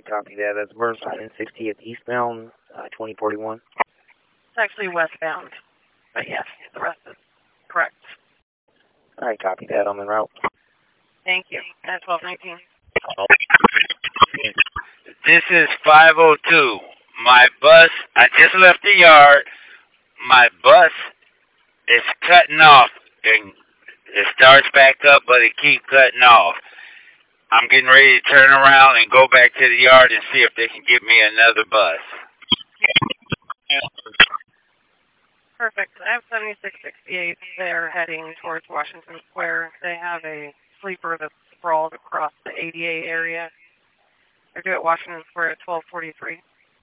Copy that. That's Burnside 60th eastbound, 2041. It's actually westbound. But yes, the rest is correct. All right, copy that. I'm en route. Thank you. At 1219. This is 502. My bus, I just left the yard. My bus is cutting off. And it starts back up, but it keeps cutting off. I'm getting ready to turn around and go back to the yard and see if they can give me another bus. Perfect. I have 7668. They're heading towards Washington Square. They have a sleeper that sprawls across the ADA area. They're due at Washington Square at 1243.